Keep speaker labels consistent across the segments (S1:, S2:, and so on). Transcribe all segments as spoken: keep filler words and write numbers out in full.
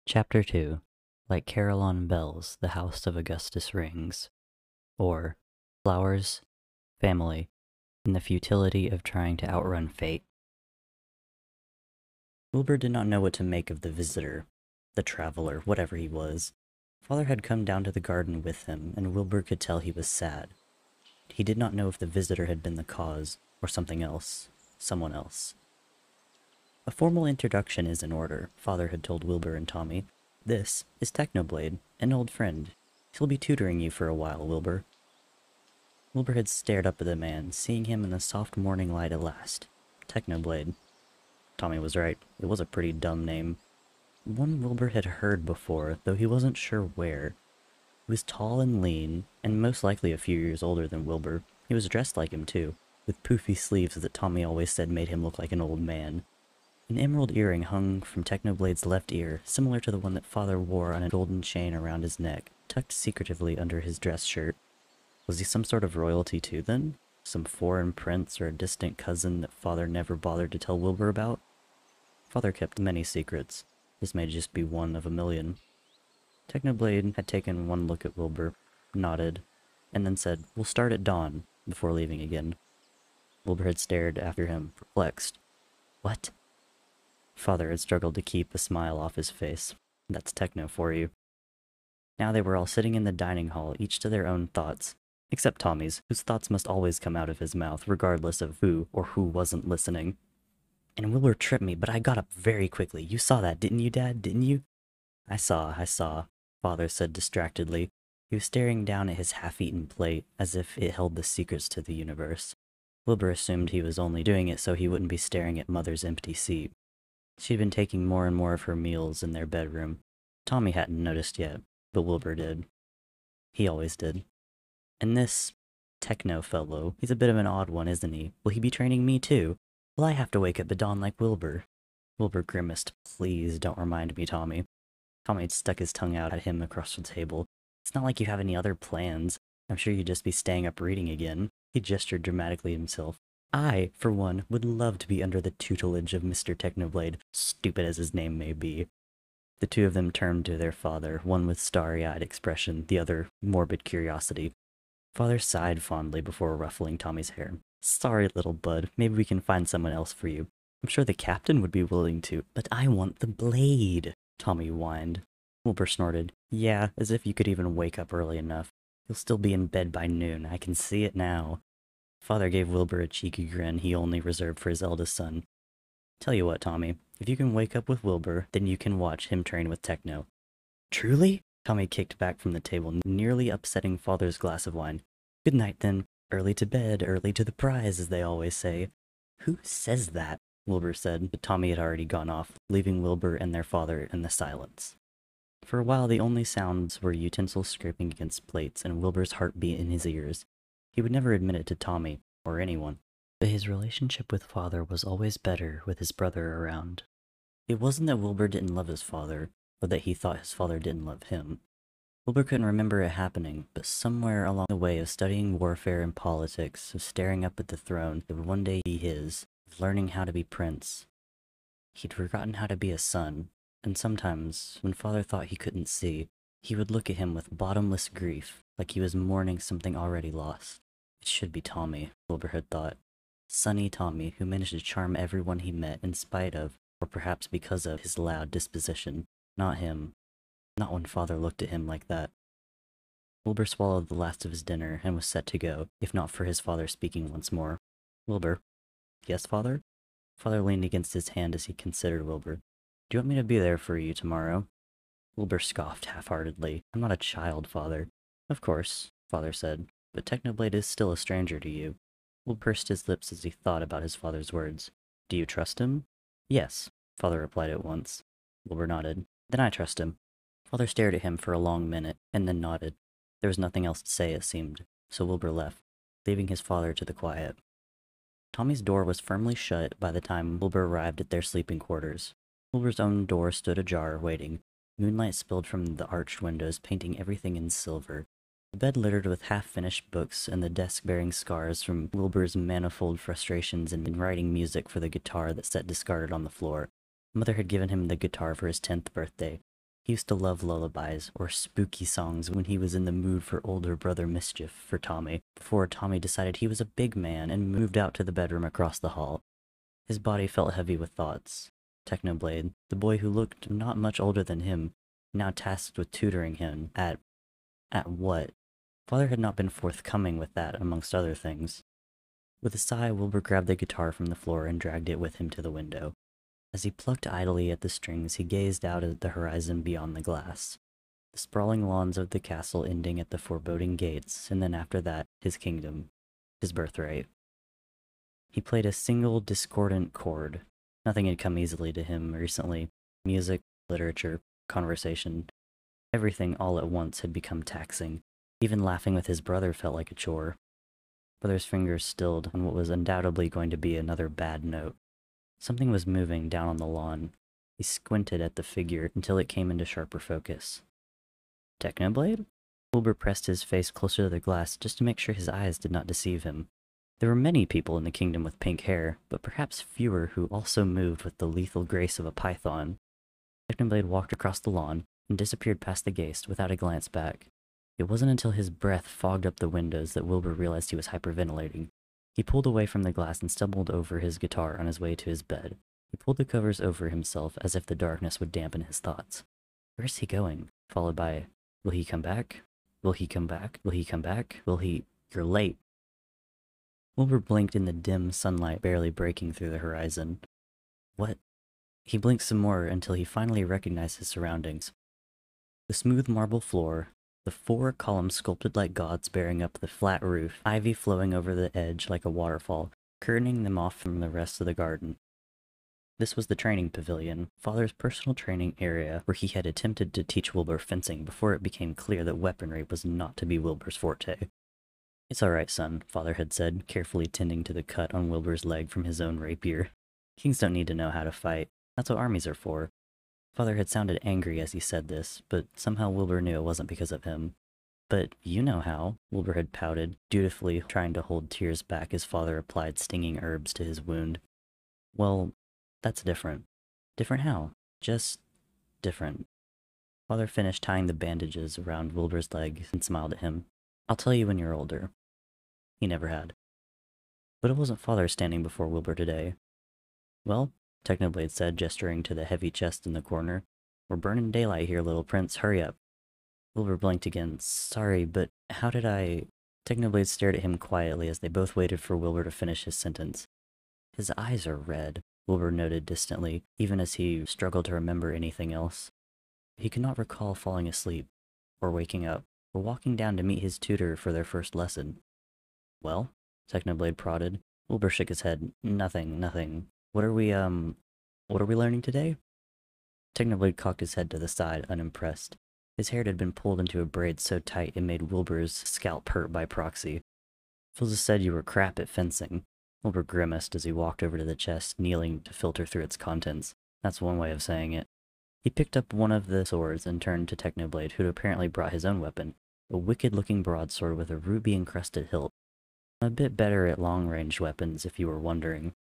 S1: Chapter two. Like Carillon Bells, the House of Augustus rings. Or, Flowers, Family, and the Futility of Trying to Outrun Fate. Wilbur did not know what to make of the visitor, the traveler, whatever he was. Father had come down to the garden with him, and Wilbur could tell he was sad. He did not know if the visitor had been the cause, or something else, someone else. A formal introduction is in order, Father had told Wilbur and Tommy. This is Technoblade, an old friend. He'll be tutoring you for a while, Wilbur. Wilbur had stared up at the man, seeing him in the soft morning light at last. Technoblade. Tommy was right. It was a pretty dumb name. One Wilbur had heard before, though he wasn't sure where. He was tall and lean, and most likely a few years older than Wilbur. He was dressed like him, too, with poofy sleeves that Tommy always said made him look like an old man. An emerald earring hung from Technoblade's left ear, similar to the one that Father wore on a golden chain around his neck, tucked secretively under his dress shirt. Was he some sort of royalty too, then? Some foreign prince or a distant cousin that Father never bothered to tell Wilbur about? Father kept many secrets. This may just be one of a million. Technoblade had taken one look at Wilbur, nodded, and then said, "We'll start at dawn," before leaving again. Wilbur had stared after him, perplexed. What? Father had struggled to keep a smile off his face. That's Techno for you. Now they were all sitting in the dining hall, each to their own thoughts, except Tommy's, whose thoughts must always come out of his mouth, regardless of who or who wasn't listening. And Wilbur tripped me, but I got up very quickly. You saw that, didn't you, Dad? Didn't you? I saw, I saw, Father said distractedly. He was staring down at his half-eaten plate, as if it held the secrets to the universe. Wilbur assumed he was only doing it so he wouldn't be staring at Mother's empty seat. She'd been taking more and more of her meals in their bedroom. Tommy hadn't noticed yet, but Wilbur did. He always did. And this Techno fellow, he's a bit of an odd one, isn't he? Will he be training me too? Will I have to wake up at dawn like Wilbur? Wilbur grimaced. Please don't remind me, Tommy. Tommy had stuck his tongue out at him across the table. It's not like you have any other plans. I'm sure you'd just be staying up reading again. He gestured dramatically himself. I, for one, would love to be under the tutelage of Mister Technoblade, stupid as his name may be. The two of them turned to their father, one with starry-eyed expression, the other morbid curiosity. Father sighed fondly before ruffling Tommy's hair. Sorry, little bud, maybe we can find someone else for you. I'm sure the captain would be willing to, but I want the blade, Tommy whined. Wilbur snorted. Yeah, as if you could even wake up early enough. You'll still be in bed by noon, I can see it now. Father gave Wilbur a cheeky grin he only reserved for his eldest son. Tell you what, Tommy, if you can wake up with Wilbur, then you can watch him train with Techno. Truly? Tommy kicked back from the table, nearly upsetting Father's glass of wine. Good night, then. Early to bed, early to the prize, as they always say. Who says that? Wilbur said, but Tommy had already gone off, leaving Wilbur and their father in the silence. For a while, the only sounds were utensils scraping against plates and Wilbur's heartbeat in his ears. He would never admit it to Tommy, or anyone, but his relationship with Father was always better with his brother around. It wasn't that Wilbur didn't love his father, or that he thought his father didn't love him. Wilbur couldn't remember it happening, but somewhere along the way of studying warfare and politics, of staring up at the throne that would one day be his, of learning how to be prince, he'd forgotten how to be a son, and sometimes, when Father thought he couldn't see, he would look at him with bottomless grief, like he was mourning something already lost. It should be Tommy, Wilbur had thought. Sunny Tommy, who managed to charm everyone he met in spite of, or perhaps because of, his loud disposition. Not him. Not when Father looked at him like that. Wilbur swallowed the last of his dinner and was set to go, if not for his father speaking once more. Wilbur. Yes, Father? Father leaned against his hand as he considered Wilbur. Do you want me to be there for you tomorrow? Wilbur scoffed half-heartedly. I'm not a child, Father. Of course, Father said, but Technoblade is still a stranger to you. Wilbur pursed his lips as he thought about his father's words. Do you trust him? Yes, Father replied at once. Wilbur nodded. Then I trust him. Father stared at him for a long minute, and then nodded. There was nothing else to say, it seemed, so Wilbur left, leaving his father to the quiet. Tommy's door was firmly shut by the time Wilbur arrived at their sleeping quarters. Wilbur's own door stood ajar, waiting. Moonlight spilled from the arched windows, painting everything in silver. The bed littered with half-finished books, and the desk bearing scars from Wilbur's manifold frustrations in writing music for the guitar that sat discarded on the floor. Mother had given him the guitar for his tenth birthday. He used to love lullabies or spooky songs when he was in the mood for older brother mischief for Tommy, before Tommy decided he was a big man and moved out to the bedroom across the hall. His body felt heavy with thoughts. Technoblade, the boy who looked not much older than him, now tasked with tutoring him at... at what? Father had not been forthcoming with that, amongst other things. With a sigh, Wilbur grabbed the guitar from the floor and dragged it with him to the window. As he plucked idly at the strings, he gazed out at the horizon beyond the glass. The sprawling lawns of the castle ending at the foreboding gates, and then after that, his kingdom, his birthright. He played a single discordant chord. Nothing had come easily to him recently. Music, literature, conversation. Everything all at once had become taxing. Even laughing with his brother felt like a chore. Brother's fingers stilled on what was undoubtedly going to be another bad note. Something was moving down on the lawn. He squinted at the figure until it came into sharper focus. Technoblade? Wilbur pressed his face closer to the glass just to make sure his eyes did not deceive him. There were many people in the kingdom with pink hair, but perhaps fewer who also moved with the lethal grace of a python. Technoblade walked across the lawn and disappeared past the gate without a glance back. It wasn't until his breath fogged up the windows that Wilbur realized he was hyperventilating. He pulled away from the glass and stumbled over his guitar on his way to his bed. He pulled the covers over himself as if the darkness would dampen his thoughts. Where is he going? Followed by, will he come back? Will he come back? Will he come back? Will he... You're late. Wilbur blinked in the dim sunlight barely breaking through the horizon. What? He blinked some more until he finally recognized his surroundings. The smooth marble floor, the four columns sculpted like gods bearing up the flat roof, ivy flowing over the edge like a waterfall, curtaining them off from the rest of the garden. This was the training pavilion, Father's personal training area, where he had attempted to teach Wilbur fencing before it became clear that weaponry was not to be Wilbur's forte. It's all right, son, Father had said, carefully tending to the cut on Wilbur's leg from his own rapier. Kings don't need to know how to fight. That's what armies are for. Father had sounded angry as he said this, but somehow Wilbur knew it wasn't because of him. But you know how, Wilbur had pouted, dutifully trying to hold tears back as Father applied stinging herbs to his wound. Well, that's different. Different how? Just different. Father finished tying the bandages around Wilbur's leg and smiled at him. I'll tell you when you're older. He never had. But it wasn't Father standing before Wilbur today. Well, Technoblade said, gesturing to the heavy chest in the corner. We're burning daylight here, little prince. Hurry up. Wilbur blinked again. Sorry, but how did I... Technoblade stared at him quietly as they both waited for Wilbur to finish his sentence. His eyes are red, Wilbur noted distantly, even as he struggled to remember anything else. He could not recall falling asleep, or waking up, or walking down to meet his tutor for their first lesson. Well? Technoblade prodded. Wilbur shook his head. Nothing, nothing. What are we, um, what are we learning today? Technoblade cocked his head to the side, unimpressed. His hair had been pulled into a braid so tight it made Wilbur's scalp hurt by proxy. Phil said you were crap at fencing. Wilbur grimaced as he walked over to the chest, kneeling to filter through its contents. That's one way of saying it. He picked up one of the swords and turned to Technoblade, who'd apparently brought his own weapon, a wicked-looking broadsword with a ruby-encrusted hilt. I'm a bit better at long-range weapons, if you were wondering.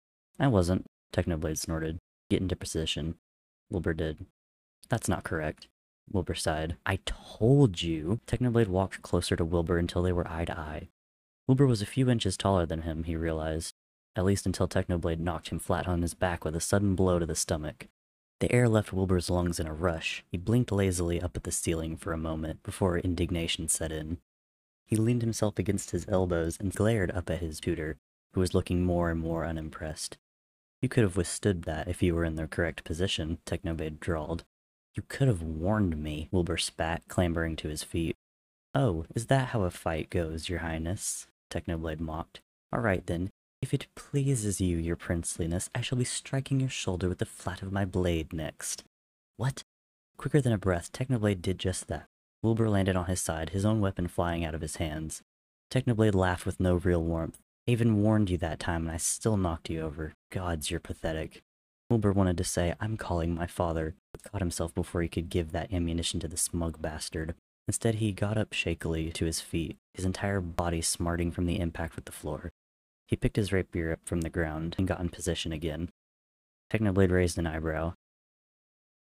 S1: I wasn't, Technoblade snorted. Get into position. Wilbur did. That's not correct. Wilbur sighed. I told you! Technoblade walked closer to Wilbur until they were eye to eye. Wilbur was a few inches taller than him, he realized, at least until Technoblade knocked him flat on his back with a sudden blow to the stomach. The air left Wilbur's lungs in a rush. He blinked lazily up at the ceiling for a moment before indignation set in. He leaned himself against his elbows and glared up at his tutor, who was looking more and more unimpressed. You could have withstood that if you were in the correct position, Technoblade drawled. You could have warned me, Wilbur spat, clambering to his feet. Oh, is that how a fight goes, your highness? Technoblade mocked. All right then, if it pleases you, your princeliness, I shall be striking your shoulder with the flat of my blade next. What? Quicker than a breath, Technoblade did just that. Wilbur landed on his side, his own weapon flying out of his hands. Technoblade laughed with no real warmth. I even warned you that time and I still knocked you over. Gods, you're pathetic. Wilbur wanted to say, I'm calling my father, but caught himself before he could give that ammunition to the smug bastard. Instead, he got up shakily to his feet, his entire body smarting from the impact with the floor. He picked his rapier up from the ground and got in position again. Technoblade raised an eyebrow.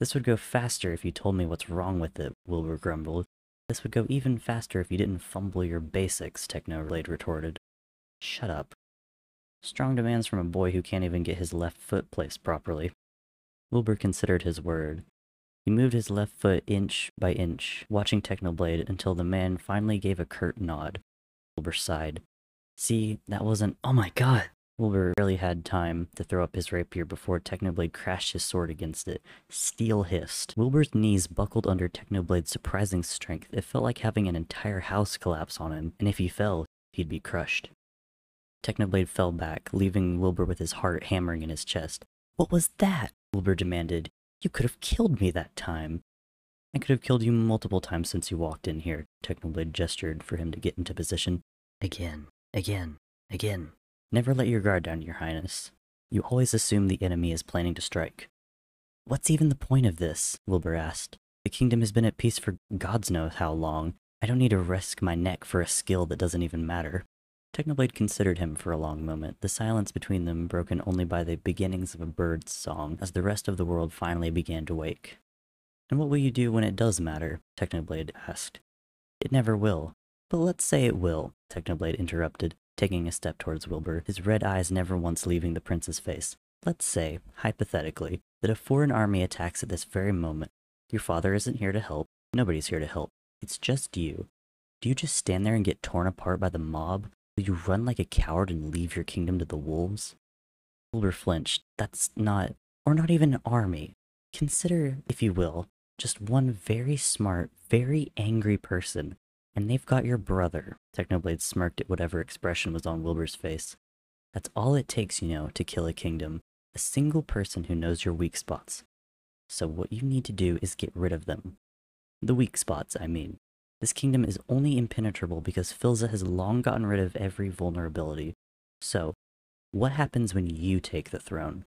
S1: This would go faster if you told me what's wrong with it, Wilbur grumbled. This would go even faster if you didn't fumble your basics, Technoblade retorted. Shut up. Strong demands from a boy who can't even get his left foot placed properly. Wilbur considered his word. He moved his left foot inch by inch, watching Technoblade until the man finally gave a curt nod. Wilbur sighed. See, that wasn't— Oh my god! Wilbur barely had time to throw up his rapier before Technoblade crashed his sword against it. Steel hissed. Wilbur's knees buckled under Technoblade's surprising strength. It felt like having an entire house collapse on him, and if he fell, he'd be crushed. Technoblade fell back, leaving Wilbur with his heart hammering in his chest. What was that? Wilbur demanded. You could have killed me that time. I could have killed you multiple times since you walked in here. Technoblade gestured for him to get into position. Again, again, again. Never let your guard down, Your Highness. You always assume the enemy is planning to strike. What's even the point of this? Wilbur asked. The kingdom has been at peace for gods knows how long. I don't need to risk my neck for a skill that doesn't even matter. Technoblade considered him for a long moment, the silence between them broken only by the beginnings of a bird's song as the rest of the world finally began to wake. And what will you do when it does matter? Technoblade asked. It never will. But let's say it will, Technoblade interrupted, taking a step towards Wilbur, his red eyes never once leaving the prince's face. Let's say, hypothetically, that a foreign army attacks at this very moment. Your father isn't here to help. Nobody's here to help. It's just you. Do you just stand there and get torn apart by the mob? Will you run like a coward and leave your kingdom to the wolves? Wilbur flinched. That's not— or not even an army. Consider, if you will, just one very smart, very angry person, and they've got your brother. Technoblade smirked at whatever expression was on Wilbur's face. That's all it takes, you know, to kill a kingdom. A single person who knows your weak spots. So what you need to do is get rid of them. The weak spots, I mean. This kingdom is only impenetrable because Philza has long gotten rid of every vulnerability. So, what happens when you take the throne?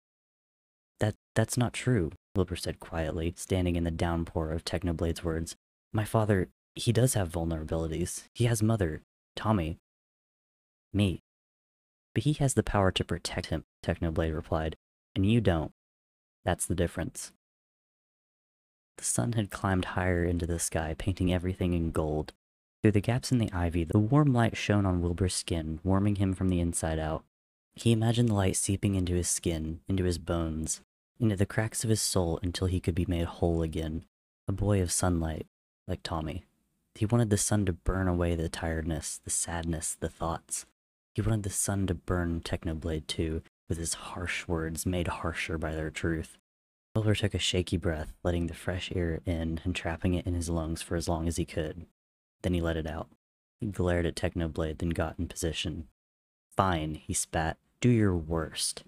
S1: That that's not true, Wilbur said quietly, standing in the downpour of Technoblade's words. My father, he does have vulnerabilities. He has Mother, Tommy, me. But he has the power to protect him, Technoblade replied, and you don't. That's the difference. The sun had climbed higher into the sky, painting everything in gold. Through the gaps in the ivy, the warm light shone on Wilbur's skin, warming him from the inside out. He imagined the light seeping into his skin, into his bones, into the cracks of his soul until he could be made whole again. A boy of sunlight, like Tommy. He wanted the sun to burn away the tiredness, the sadness, the thoughts. He wanted the sun to burn Technoblade too, with his harsh words made harsher by their truth. Wilbur took a shaky breath, letting the fresh air in and trapping it in his lungs for as long as he could. Then he let it out. He glared at Technoblade, then got in position. Fine, he spat. Do your worst.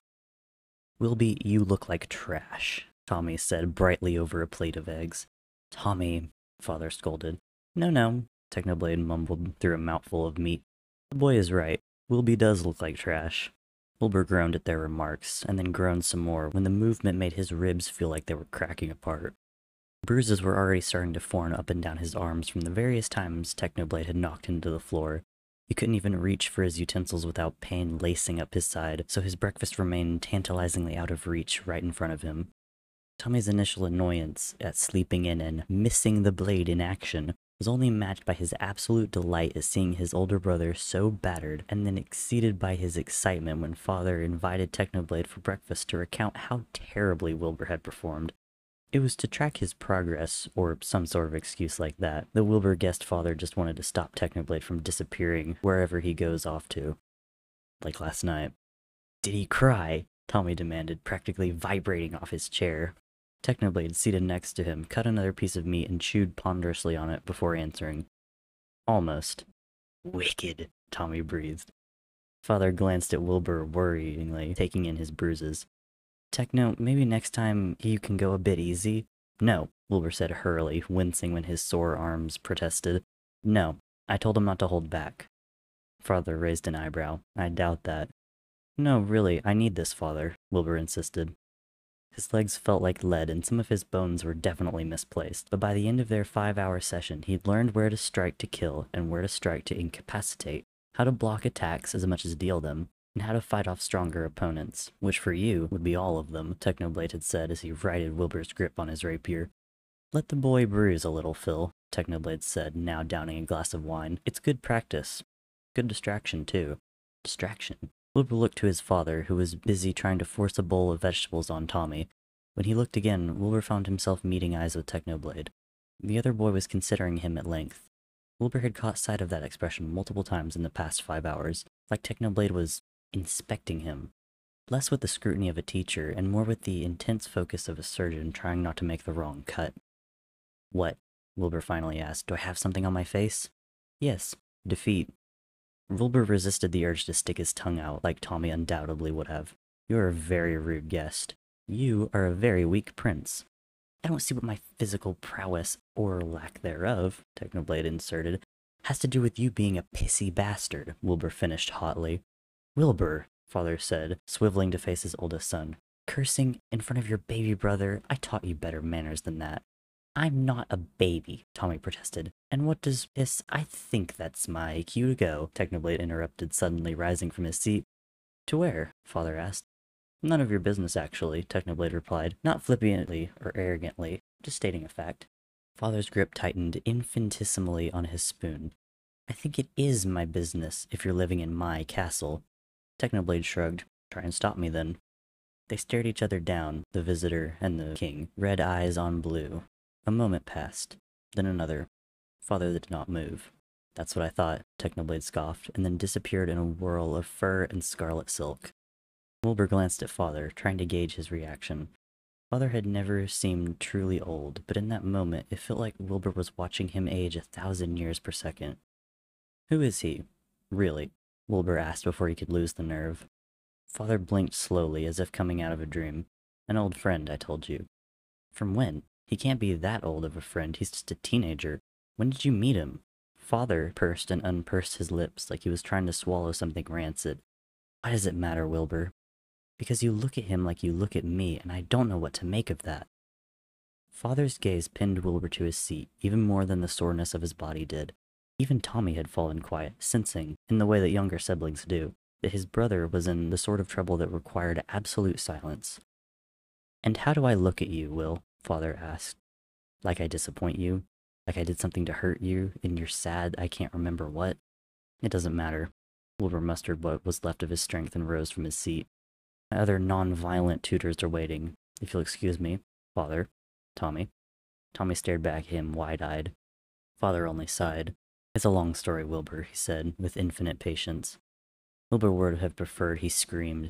S1: Wilby, you look like trash, Tommy said brightly over a plate of eggs. Tommy, Father scolded. No, no, Technoblade mumbled through a mouthful of meat. The boy is right. Wilby does look like trash. Wilbur groaned at their remarks, and then groaned some more when the movement made his ribs feel like they were cracking apart. Bruises were already starting to form up and down his arms from the various times Technoblade had knocked him to the floor. He couldn't even reach for his utensils without pain lacing up his side, so his breakfast remained tantalizingly out of reach right in front of him. Tommy's initial annoyance at sleeping in and missing the blade in action was only matched by his absolute delight at seeing his older brother so battered, and then exceeded by his excitement when Father invited Technoblade for breakfast to recount how terribly Wilbur had performed. It was to track his progress, or some sort of excuse like that, that Wilbur guessed Father just wanted to stop Technoblade from disappearing wherever he goes off to. Like last night. Did he cry? Tommy demanded, practically vibrating off his chair. Technoblade, seated next to him, cut another piece of meat and chewed ponderously on it before answering. Almost. Wicked, Tommy breathed. Father glanced at Wilbur worryingly, taking in his bruises. Techno, maybe next time you can go a bit easy? No, Wilbur said hurriedly, wincing when his sore arms protested. No, I told him not to hold back. Father raised an eyebrow. I doubt that. No, really, I need this, Father, Wilbur insisted. His legs felt like lead, and some of his bones were definitely misplaced, but by the end of their five-hour session, he'd learned where to strike to kill and where to strike to incapacitate, how to block attacks as much as deal them. and how to fight off stronger opponents, which for you would be all of them, Technoblade had said as he righted Wilbur's grip on his rapier. Let the boy bruise a little, Phil, Technoblade said, now downing a glass of wine. It's good practice. Good distraction, too. Distraction? Wilbur looked to his father, who was busy trying to force a bowl of vegetables on Tommy. When he looked again, Wilbur found himself meeting eyes with Technoblade. The other boy was considering him at length. Wilbur had caught sight of that expression multiple times in the past five hours, like Technoblade was inspecting him. Less with the scrutiny of a teacher, and more with the intense focus of a surgeon trying not to make the wrong cut. What? Wilbur finally asked. Do I have something on my face? Yes. Defeat. Wilbur resisted the urge to stick his tongue out, like Tommy undoubtedly would have. You're a very rude guest. You are a very weak prince. I don't see what my physical prowess, or lack thereof, Technoblade inserted, has to do with you being a pissy bastard, Wilbur finished hotly. Wilbur, Father said, swiveling to face his oldest son. Cursing in front of your baby brother? I taught you better manners than that. I'm not a baby, Tommy protested. And what does this? I think that's my cue to go, Technoblade interrupted, suddenly rising from his seat. To where? Father asked. None of your business, actually, Technoblade replied, not flippantly or arrogantly, just stating a fact. Father's grip tightened infinitesimally on his spoon. I think it is my business if you're living in my castle. Technoblade shrugged. Try and stop me then. They stared each other down, the visitor and the king, red eyes on blue. A moment passed, then another. Father did not move. That's what I thought, Technoblade scoffed, and then disappeared in a whirl of fur and scarlet silk. Wilbur glanced at Father, trying to gauge his reaction. Father had never seemed truly old, but in that moment it felt like Wilbur was watching him age a thousand years per second. Who is he? Really? Wilbur asked before he could lose the nerve. Father blinked slowly, as if coming out of a dream. An old friend, I told you. From when? He can't be that old of a friend, he's just a teenager. When did you meet him? Father pursed and unpursed his lips like he was trying to swallow something rancid. Why does it matter, Wilbur? Because you look at him like you look at me, and I don't know what to make of that. Father's gaze pinned Wilbur to his seat, even more than the soreness of his body did. Even Tommy had fallen quiet, sensing, in the way that younger siblings do, that his brother was in the sort of trouble that required absolute silence. And how do I look at you, Will? Father asked. Like I disappoint you? Like I did something to hurt you, and you're sad I can't remember what? It doesn't matter. Wilbur mustered what was left of his strength and rose from his seat. My other non-violent tutors are waiting. If you'll excuse me, Father. Tommy. Tommy stared back at him, wide-eyed. Father only sighed. It's a long story, Wilbur, he said, with infinite patience. Wilbur would have preferred he screamed.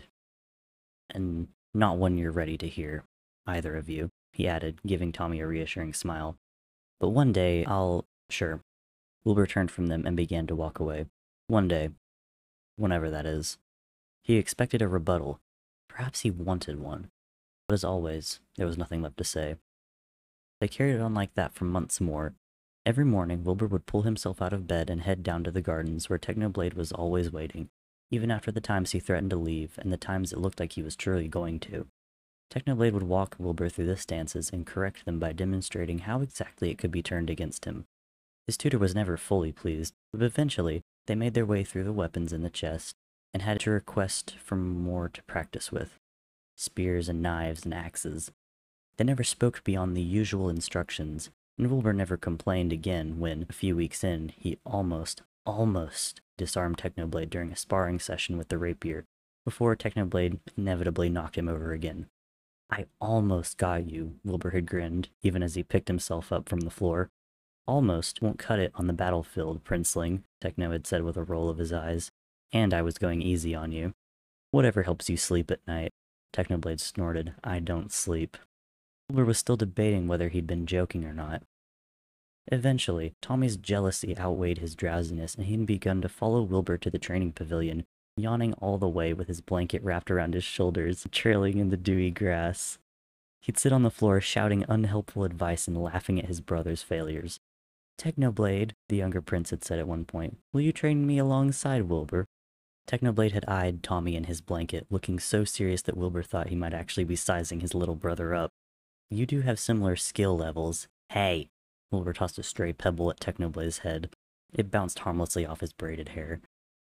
S1: And not one you're ready to hear, either of you, he added, giving Tommy a reassuring smile. But one day, I'll... Sure. Wilbur turned from them and began to walk away. One day. Whenever that is. He expected a rebuttal. Perhaps he wanted one. But as always, there was nothing left to say. They carried on like that for months more. Every morning, Wilbur would pull himself out of bed and head down to the gardens where Technoblade was always waiting, even after the times he threatened to leave and the times it looked like he was truly going to. Technoblade would walk Wilbur through the stances and correct them by demonstrating how exactly it could be turned against him. His tutor was never fully pleased, but eventually they made their way through the weapons in the chest and had to request for more to practice with. Spears and knives and axes. They never spoke beyond the usual instructions, and Wilbur never complained again when, a few weeks in, he almost, almost disarmed Technoblade during a sparring session with the rapier, before Technoblade inevitably knocked him over again. I almost got you, Wilbur had grinned, even as he picked himself up from the floor. Almost won't cut it on the battlefield, Princeling, Techno had said with a roll of his eyes. And I was going easy on you. Whatever helps you sleep at night. Technoblade snorted. I don't sleep. Wilbur was still debating whether he'd been joking or not. Eventually, Tommy's jealousy outweighed his drowsiness, and he'd begun to follow Wilbur to the training pavilion, yawning all the way with his blanket wrapped around his shoulders, trailing in the dewy grass. He'd sit on the floor shouting unhelpful advice and laughing at his brother's failures. Technoblade, the younger prince had said at one point, will you train me alongside Wilbur? Technoblade had eyed Tommy in his blanket, looking so serious that Wilbur thought he might actually be sizing his little brother up. You do have similar skill levels. Hey! Wilbur tossed a stray pebble at Technoblade's head. It bounced harmlessly off his braided hair.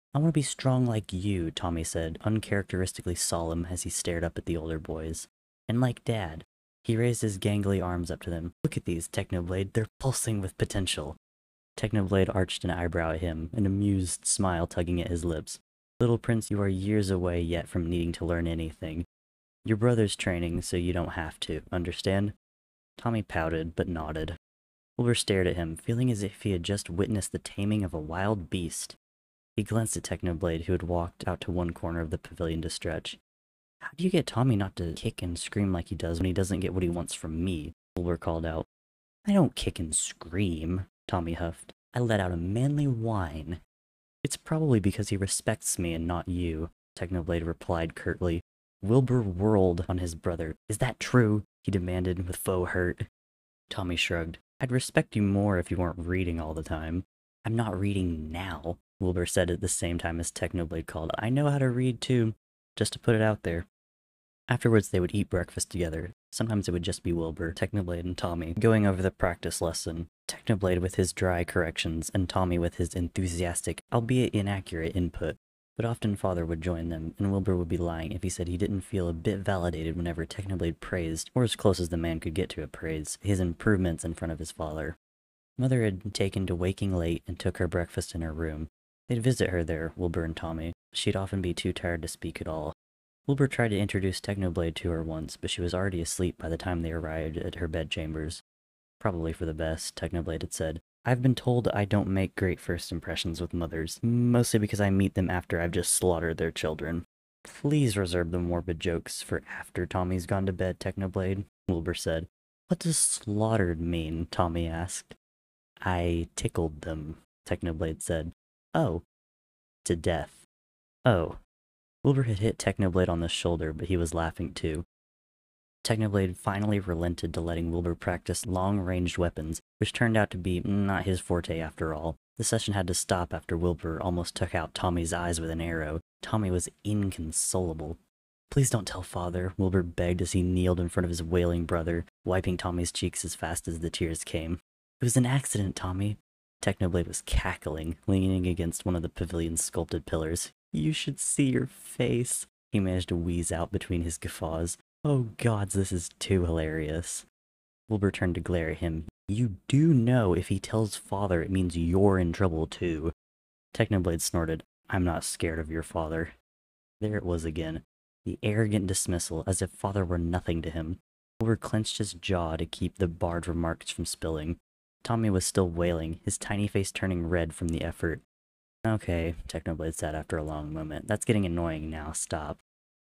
S1: I want to be strong like you, Tommy said, uncharacteristically solemn as he stared up at the older boys. And like Dad. He raised his gangly arms up to them. Look at these, Technoblade, they're pulsing with potential. Technoblade arched an eyebrow at him, an amused smile tugging at his lips. Little Prince, you are years away yet from needing to learn anything. Your brother's training, so you don't have to, understand? Tommy pouted, but nodded. Wilbur stared at him, feeling as if he had just witnessed the taming of a wild beast. He glanced at Technoblade, who had walked out to one corner of the pavilion to stretch. How do you get Tommy not to kick and scream like he does when he doesn't get what he wants from me? Wilbur called out. I don't kick and scream, Tommy huffed. I let out a manly whine. It's probably because he respects me and not you, Technoblade replied curtly. Wilbur whirled on his brother. Is that true? He demanded with faux hurt. Tommy shrugged. I'd respect you more if you weren't reading all the time. I'm not reading now, Wilbur said at the same time as Technoblade called. I know how to read too, just to put it out there. Afterwards they would eat breakfast together. Sometimes it would just be Wilbur, Technoblade, and Tommy, going over the practice lesson. Technoblade with his dry corrections, and Tommy with his enthusiastic, albeit inaccurate, input. But often Father would join them, and Wilbur would be lying if he said he didn't feel a bit validated whenever Technoblade praised, or as close as the man could get to a praise, his improvements in front of his father. Mother had taken to waking late and took her breakfast in her room. They'd visit her there, Wilbur and Tommy. She'd often be too tired to speak at all. Wilbur tried to introduce Technoblade to her once, but she was already asleep by the time they arrived at her bedchambers. Probably for the best, Technoblade had said. I've been told I don't make great first impressions with mothers, mostly because I meet them after I've just slaughtered their children. Please reserve the morbid jokes for after Tommy's gone to bed, Technoblade, Wilbur said. What does slaughtered mean? Tommy asked. I tickled them, Technoblade said. Oh. To death. Oh. Wilbur had hit Technoblade on the shoulder, but he was laughing too. Technoblade finally relented to letting Wilbur practice long-ranged weapons, which turned out to be not his forte after all. The session had to stop after Wilbur almost took out Tommy's eyes with an arrow. Tommy was inconsolable. Please don't tell Father, Wilbur begged as he kneeled in front of his wailing brother, wiping Tommy's cheeks as fast as the tears came. It was an accident, Tommy. Technoblade was cackling, leaning against one of the pavilion's sculpted pillars. You should see your face, he managed to wheeze out between his guffaws. Oh gods, this is too hilarious. Wilbur turned to glare at him. You do know if he tells Father it means you're in trouble too. Technoblade snorted. I'm not scared of your father. There it was again. The arrogant dismissal, as if Father were nothing to him. Wilbur clenched his jaw to keep the barred remarks from spilling. Tommy was still wailing, his tiny face turning red from the effort. Okay, Technoblade said after a long moment. That's getting annoying now, stop.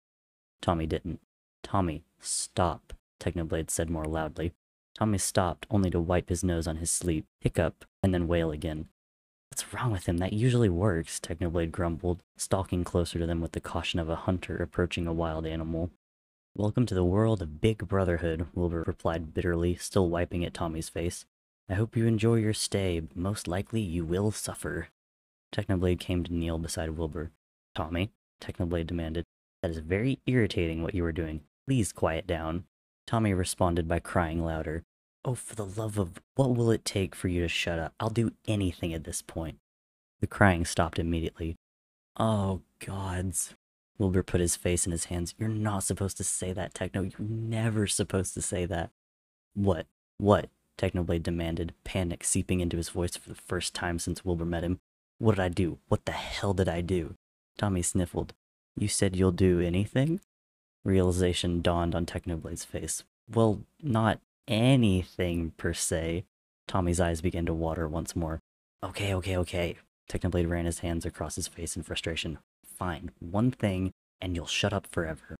S1: Tommy didn't. Tommy, stop, Technoblade said more loudly. Tommy stopped, only to wipe his nose on his sleeve, hiccup, and then wail again. What's wrong with him? That usually works, Technoblade grumbled, stalking closer to them with the caution of a hunter approaching a wild animal. Welcome to the world of Big Brotherhood, Wilbur replied bitterly, still wiping at Tommy's face. I hope you enjoy your stay, but most likely you will suffer. Technoblade came to kneel beside Wilbur. Tommy, Technoblade demanded. That is very irritating what you were doing. Please quiet down. Tommy responded by crying louder. Oh, for the love of... What will it take for you to shut up? I'll do anything at this point. The crying stopped immediately. Oh, gods. Wilbur put his face in his hands. You're not supposed to say that, Techno. You're never supposed to say that. What? What? Technoblade demanded, panic seeping into his voice for the first time since Wilbur met him. What did I do? What the hell did I do? Tommy sniffled. You said you'll do anything? Realization dawned on Technoblade's face. Well, not anything per se. Tommy's eyes began to water once more. Okay, okay, okay. Technoblade ran his hands across his face in frustration. Fine, one thing, and you'll shut up forever.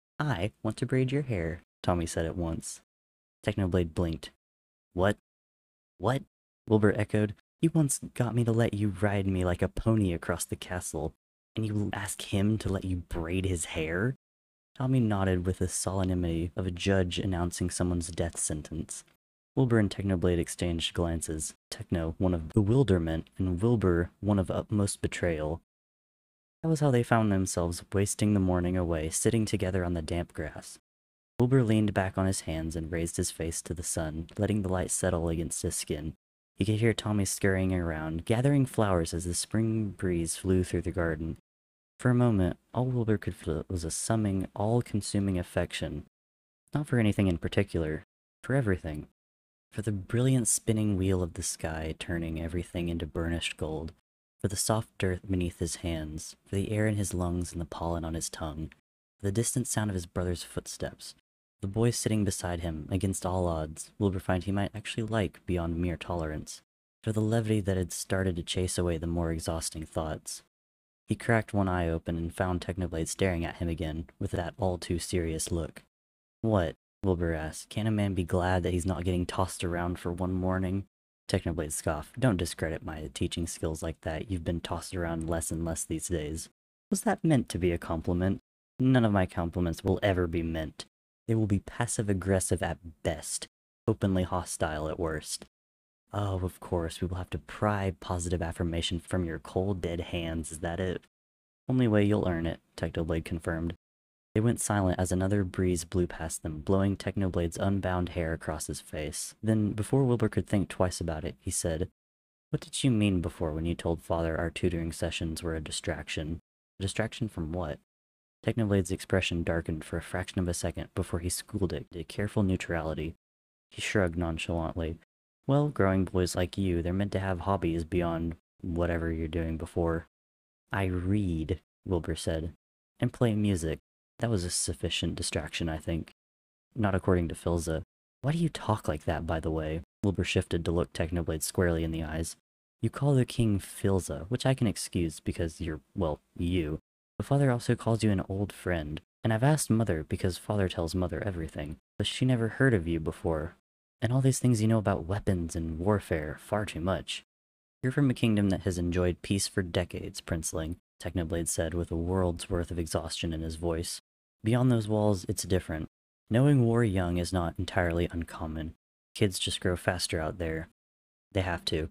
S1: I want to braid your hair, Tommy said at once. Technoblade blinked. What? What? Wilbur echoed. You once got me to let you ride me like a pony across the castle, and you ask him to let you braid his hair? Tommy nodded with the solemnity of a judge announcing someone's death sentence. Wilbur and Technoblade exchanged glances, Techno one of bewilderment, and Wilbur one of utmost betrayal. That was how they found themselves wasting the morning away, sitting together on the damp grass. Wilbur leaned back on his hands and raised his face to the sun, letting the light settle against his skin. He He could hear Tommy scurrying around, gathering flowers as the spring breeze flew through the garden. For a moment, all Wilbur could feel was a summing, all-consuming affection. Not for anything in particular, for everything. For the brilliant spinning wheel of the sky turning everything into burnished gold, for the soft earth beneath his hands, for the air in his lungs and the pollen on his tongue, for the distant sound of his brother's footsteps, the boy sitting beside him, against all odds, Wilbur found he might actually like beyond mere tolerance, for the levity that had started to chase away the more exhausting thoughts. He cracked one eye open and found Technoblade staring at him again, with that all-too-serious look. "What?" Wilbur asked. "Can't a man be glad that he's not getting tossed around for one morning?" Technoblade scoffed. "Don't discredit my teaching skills like that. You've been tossed around less and less these days." "Was that meant to be a compliment?" "None of my compliments will ever be meant. They will be passive-aggressive at best, openly hostile at worst." "Oh, of course, we will have to pry positive affirmation from your cold, dead hands, is that it?" "Only way you'll earn it," Technoblade confirmed. They went silent as another breeze blew past them, blowing Technoblade's unbound hair across his face. Then, before Wilbur could think twice about it, he said, "What did you mean before when you told Father our tutoring sessions were a distraction?" "A distraction from what?" Technoblade's expression darkened for a fraction of a second before he schooled it to careful neutrality. He shrugged nonchalantly. "Well, growing boys like you, they're meant to have hobbies beyond whatever you're doing before." "I read," Wilbur said, "and play music. That was a sufficient distraction, I think." "Not according to Philza." "Why do you talk like that, by the way?" Wilbur shifted to look Technoblade squarely in the eyes. "You call the king Philza, which I can excuse because you're, well, you. But Father also calls you an old friend. And I've asked Mother because Father tells Mother everything. But she never heard of you before. And all these things you know about weapons and warfare, far too much." "You're from a kingdom that has enjoyed peace for decades, Princeling," Technoblade said with a world's worth of exhaustion in his voice. "Beyond those walls, it's different. Knowing war young is not entirely uncommon. Kids just grow faster out there. They have to."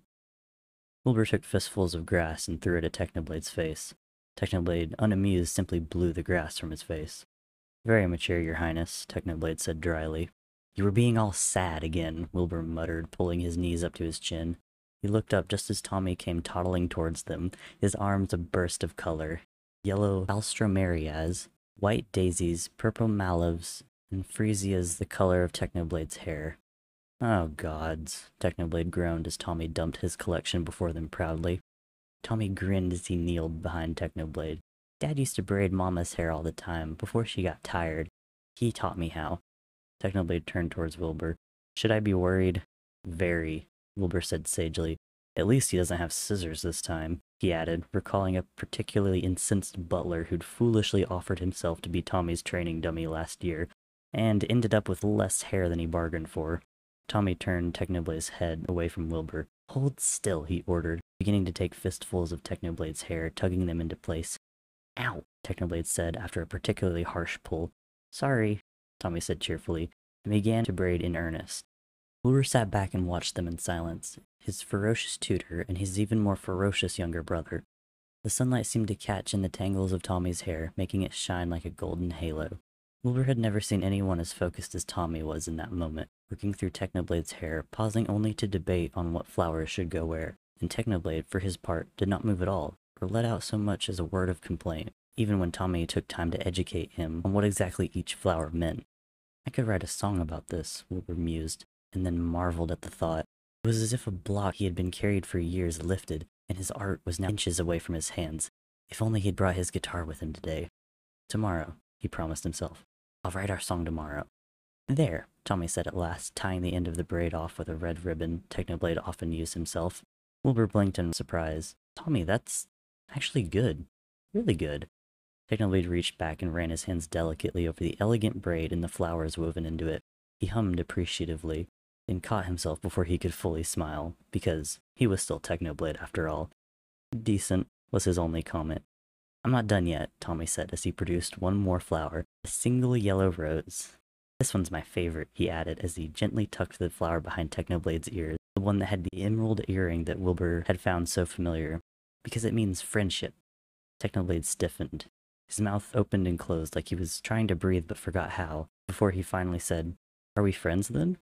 S1: Wilbur took fistfuls of grass and threw it at Technoblade's face. Technoblade, unamused, simply blew the grass from his face. "Very mature, Your Highness," Technoblade said dryly. "You were being all sad again," Wilbur muttered, pulling his knees up to his chin. He looked up just as Tommy came toddling towards them, his arms a burst of color. Yellow alstromerias, white daisies, purple mallows, and freesias the color of Technoblade's hair. "Oh gods," Technoblade groaned as Tommy dumped his collection before them proudly. Tommy grinned as he kneeled behind Technoblade. "Dad used to braid Mama's hair all the time, before she got tired. He taught me how." Technoblade turned towards Wilbur. "Should I be worried?" "Very," Wilbur said sagely. "At least he doesn't have scissors this time," he added, recalling a particularly incensed butler who'd foolishly offered himself to be Tommy's training dummy last year, and ended up with less hair than he bargained for. Tommy turned Technoblade's head away from Wilbur. "Hold still," he ordered, beginning to take fistfuls of Technoblade's hair, tugging them into place. "Ow," Technoblade said after a particularly harsh pull. "Sorry," Tommy said cheerfully, and began to braid in earnest. Wilbur sat back and watched them in silence, his ferocious tutor and his even more ferocious younger brother. The sunlight seemed to catch in the tangles of Tommy's hair, making it shine like a golden halo. Wilbur had never seen anyone as focused as Tommy was in that moment, working through Technoblade's hair, pausing only to debate on what flowers should go where, and Technoblade, for his part, did not move at all, or let out so much as a word of complaint, even when Tommy took time to educate him on what exactly each flower meant. "I could write a song about this," Wilbur mused, and then marveled at the thought. It was as if a block he had been carried for years lifted, and his art was now inches away from his hands. If only he'd brought his guitar with him today. "Tomorrow," he promised himself. "I'll write our song tomorrow." "There," Tommy said at last, tying the end of the braid off with a red ribbon Technoblade often used himself. Wilbur blinked in surprise. "Tommy, that's actually good. Really good." Technoblade reached back and ran his hands delicately over the elegant braid and the flowers woven into it. He hummed appreciatively, then caught himself before he could fully smile, because he was still Technoblade after all. "Decent," was his only comment. "I'm not done yet," Tommy said as he produced one more flower, a single yellow rose. "This one's my favorite," he added as he gently tucked the flower behind Technoblade's ears, the one that had the emerald earring that Wilbur had found so familiar, "because it means friendship." Technoblade stiffened. His mouth opened and closed like he was trying to breathe but forgot how, before he finally said, "Are we friends then?"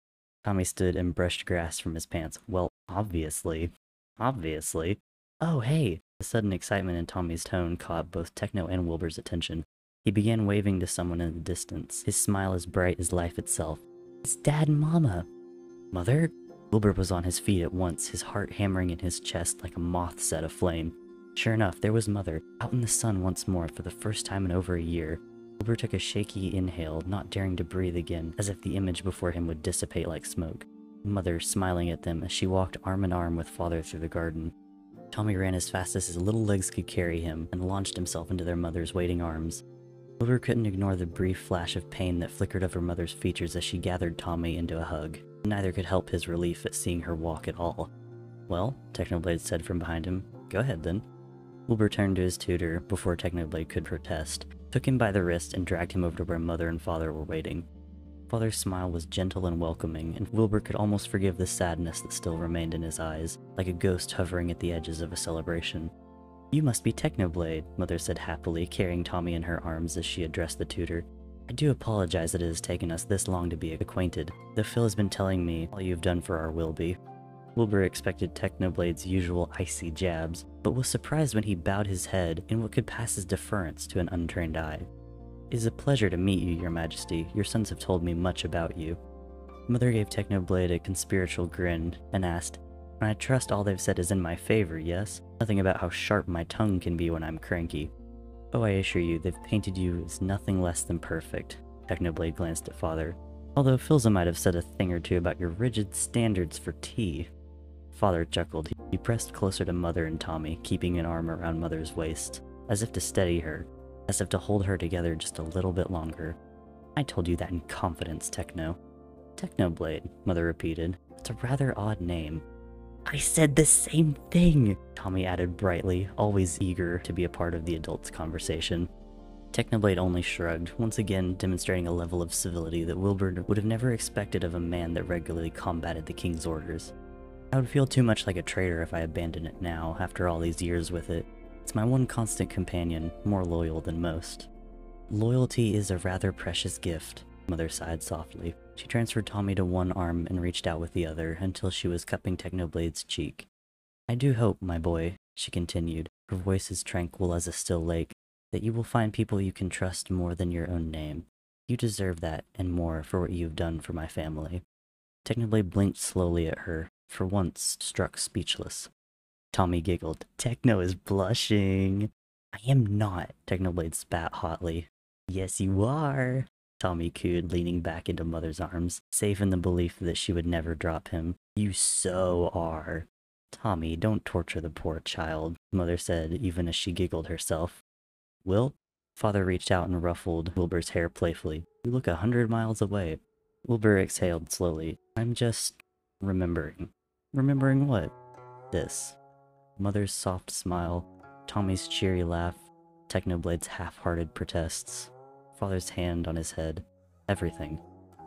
S1: Tommy stood and brushed grass from his pants. Well, obviously. Obviously. Oh, hey! The sudden excitement in Tommy's tone caught both Techno and Wilbur's attention. He began waving to someone in the distance, his smile as bright as life itself. It's Dad and Mama! Mother? Wilbur was on his feet at once, his heart hammering in his chest like a moth set aflame. Sure enough, there was Mother, out in the sun once more for the first time in over a year. Wilbur took a shaky inhale, not daring to breathe again, as if the image before him would dissipate like smoke. Mother smiling at them as she walked arm in arm with Father through the garden. Tommy ran as fast as his little legs could carry him and launched himself into their mother's waiting arms. Wilbur couldn't ignore the brief flash of pain that flickered over Mother's features as she gathered Tommy into a hug. Neither could help his relief at seeing her walk at all. Well, Technoblade said from behind him. Go ahead then. Wilbur turned to his tutor before Technoblade could protest, took him by the wrist and dragged him over to where Mother and Father were waiting. Father's smile was gentle and welcoming, and Wilbur could almost forgive the sadness that still remained in his eyes, like a ghost hovering at the edges of a celebration. You must be Technoblade, Mother said happily, carrying Tommy in her arms as she addressed the tutor. I do apologize that it has taken us this long to be acquainted, though Phil has been telling me all you've done for our Wilby. Wilbur expected Technoblade's usual icy jabs, but was surprised when he bowed his head in what could pass as deference to an untrained eye. It is a pleasure to meet you, Your Majesty. Your sons have told me much about you. Mother gave Technoblade a conspiratorial grin and asked, I trust all they've said is in my favor, yes? Nothing about how sharp my tongue can be when I'm cranky. Oh, I assure you, they've painted you as nothing less than perfect. Technoblade glanced at Father. Although Philza might have said a thing or two about your rigid standards for tea. Father chuckled. He pressed closer to Mother and Tommy, keeping an arm around Mother's waist, as if to steady her, as if to hold her together just a little bit longer. I told you that in confidence, Techno. Technoblade, Mother repeated. It's a rather odd name. I said the same thing, Tommy added brightly, always eager to be a part of the adults' conversation. Technoblade only shrugged, once again demonstrating a level of civility that Wilbur would have never expected of a man that regularly combated the king's orders. I would feel too much like a traitor if I abandoned it now, after all these years with it. It's my one constant companion, more loyal than most. Loyalty is a rather precious gift, Mother sighed softly. She transferred Tommy to one arm and reached out with the other until she was cupping Technoblade's cheek. I do hope, my boy, she continued, her voice as tranquil as a still lake, that you will find people you can trust more than your own name. You deserve that and more for what you've done for my family. Technoblade blinked slowly at her, for once struck speechless. Tommy giggled. Techno is blushing. I am not, Technoblade spat hotly. Yes, you are, Tommy cooed, leaning back into Mother's arms, safe in the belief that she would never drop him. You so are. Tommy, don't torture the poor child, Mother said, even as she giggled herself. Will? Father reached out and ruffled Wilbur's hair playfully. You look a hundred miles away. Wilbur exhaled slowly. I'm just remembering. Remembering what? This. Mother's soft smile, Tommy's cheery laugh, Technoblade's half-hearted protests, Father's hand on his head. Everything.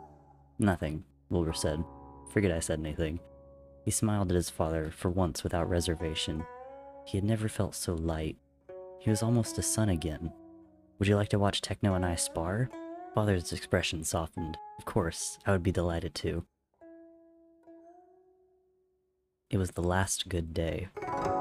S1: Nothing, Wilbur said. Forget I said anything. He smiled at his father, for once without reservation. He had never felt so light. He was almost a son again. Would you like to watch Techno and I spar? Father's expression softened. Of course, I would be delighted to. It was the last good day.